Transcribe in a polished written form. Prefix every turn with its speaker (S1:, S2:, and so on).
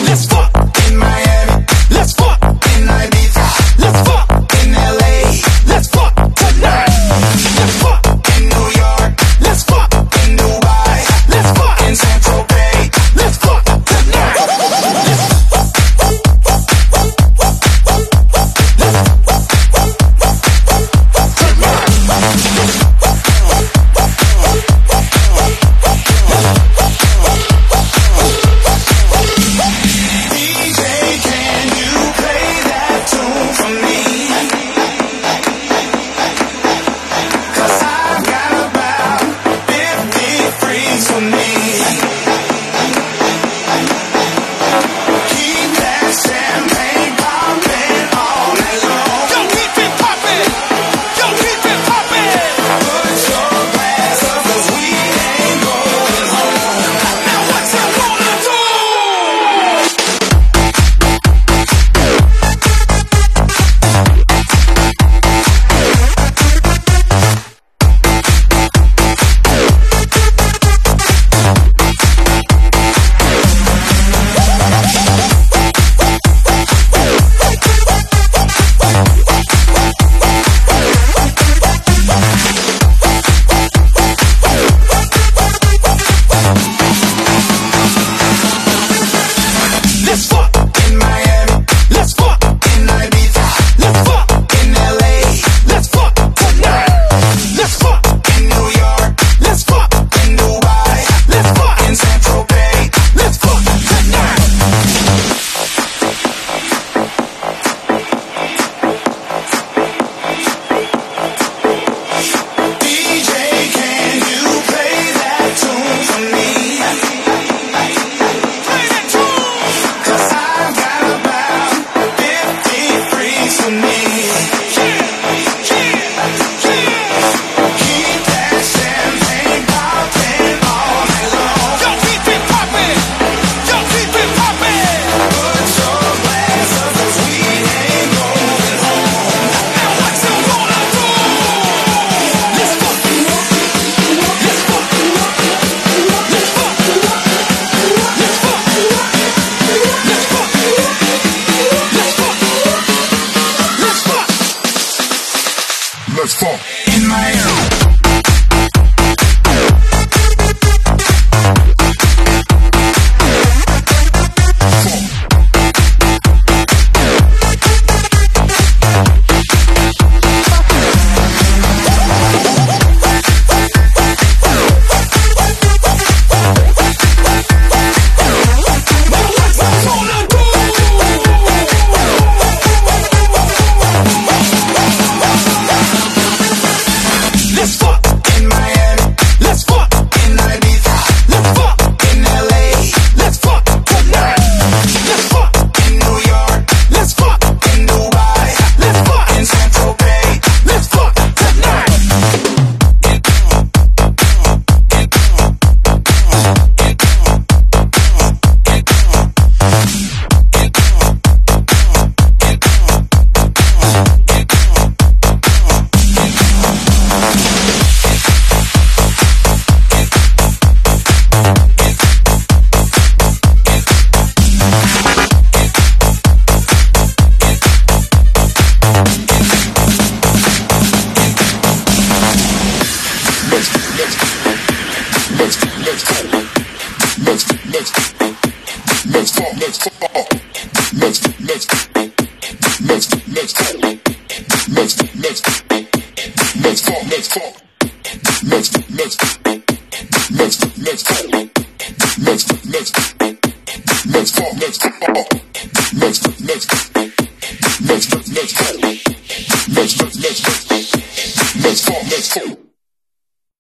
S1: Let's fuck in Miami. Let's fuck in Ibiza. Let's fuck in LA. Let's fuck tonight. Let's fuck in New York. Let's fuck in Dubai. Let's fuck in San Tropez. Let's fuck tonight.
S2: Let's fuck in Miami.
S1: Let's fuck in Miami. Let's fuck in Ibiza. Let's fuck in LA. Let's fuck tonight. Let's fuck in New York. Let's fuck in Dubai. Let's fuck in San Tropez. Let's fuck tonight.
S2: Let's go.